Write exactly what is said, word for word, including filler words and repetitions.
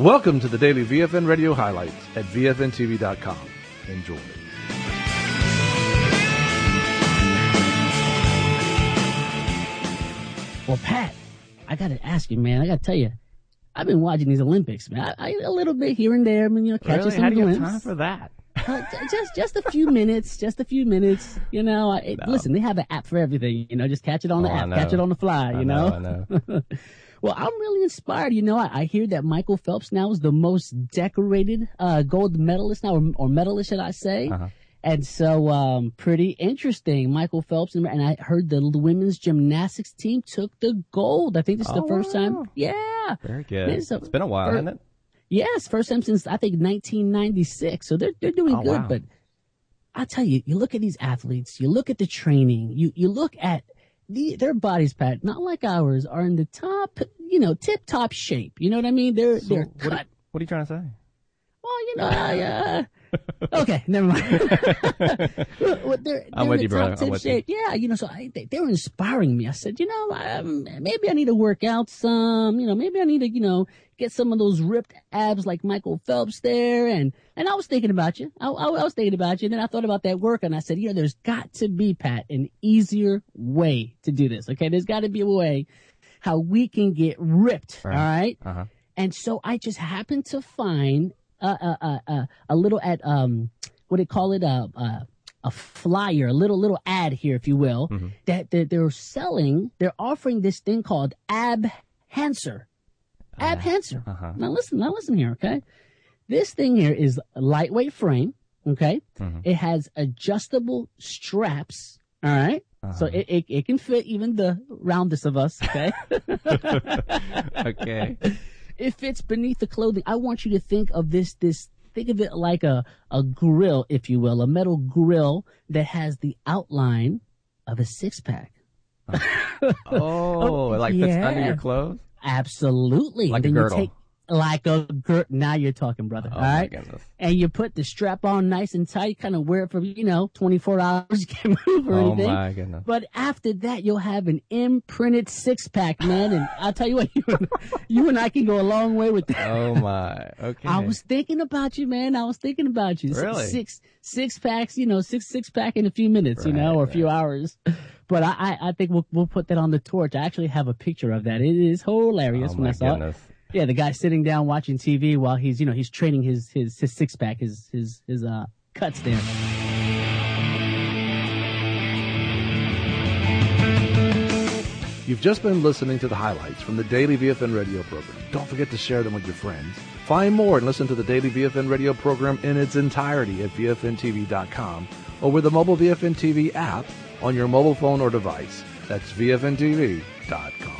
Welcome to the daily V F N Radio highlights at V F N T V dot com. Enjoy. Well, Pat, I got to ask you, man. I got to tell you, I've been watching these Olympics, man. I, I, a little bit here and there, I mean, you know, catching really? some How do you glimpse. have time for that? Uh, just, just a few minutes, just a few minutes. You know, I, it, No. listen, they have an app for everything. You know, just catch it on the Oh, I app, know. catch it on the fly. You I know. know, I know. Well, I'm really inspired. You know, I, I hear that Michael Phelps now is the most decorated uh, gold medalist now, or, or medalist, should I say? Uh-huh. And so, um, pretty interesting. Michael Phelps, and, and I heard the women's gymnastics team took the gold. I think this is Oh, the first wow. time. Yeah. Very good. Man, so- It's been a while, for- hasn't it? Yes, first time since I think nineteen ninety-six. So they're they're doing Oh, good. wow. But I tell you, you look at these athletes, you look at the training, you you look at the their bodies, Pat, not like ours, are in the top, you know, tip top shape. You know what I mean? They're So they're what, cut. are, what are you trying to say? Well, you know, I, uh, okay, never mind. Well, they're, I'm they're with in you, the brother. top I'm tip with you. shape. Yeah, you know, so I, they, they were inspiring me. I said, you know, um, maybe I need to work out some, you know, maybe I need to, you know, get some of those ripped abs like Michael Phelps there. And, and I was thinking about you. I, I, I was thinking about you. And then I thought about that work and I said, you know, there's got to be, Pat, an easier way to do this. Okay. There's got to be a way how we can get ripped. Right. All right. Uh-huh. And so I just happened to find uh, uh, uh, uh, a little at um, what do they call it? Uh, uh, a flyer, a little little ad here, if you will, Mhm. that they're, they're selling. They're offering this thing called Ab Hanser. Ab Hanser. Uh-huh. Now listen, now listen here, okay? This thing here is a lightweight frame, okay? Mhm. It has adjustable straps, all right? So Uh-huh. it, it it can fit even the roundest of us, okay? Okay. It fits beneath the clothing. I want you to think of this, this, think of it like a, a grill, if you will, a metal grill that has the outline of a six pack. Oh, it like fits yeah. under your clothes? Absolutely. Like a Then girdle. You take, like a girdle. Now you're talking, brother. Oh, all my right. goodness. And you put the strap on nice and tight, kind of wear it for, you know, twenty-four hours. You can't move or Oh, anything. my goodness. But after that, you'll have an imprinted six pack, man. And I'll tell you what, you and, you and I can go a long way with that. Oh, my. Okay. I was thinking about you, man. I was thinking about you. Really? Six, six packs, you know, six, six pack in a few minutes, you know, Right, or a few right. hours. But I, I, I think we'll, we'll put that on the torch. I actually have a picture of that. It is hilarious Oh, when my I saw goodness. it. Yeah, the guy sitting down watching T V while he's, you know, he's training his, his, his six pack, his, his, his, uh, cuts there. You've just been listening to the highlights from the daily V F N radio program. Don't forget to share them with your friends. Find more and listen to the daily V F N radio program in its entirety at V F N T V dot com or with the mobile V F N T V app on your mobile phone or device. That's V F N T V dot com.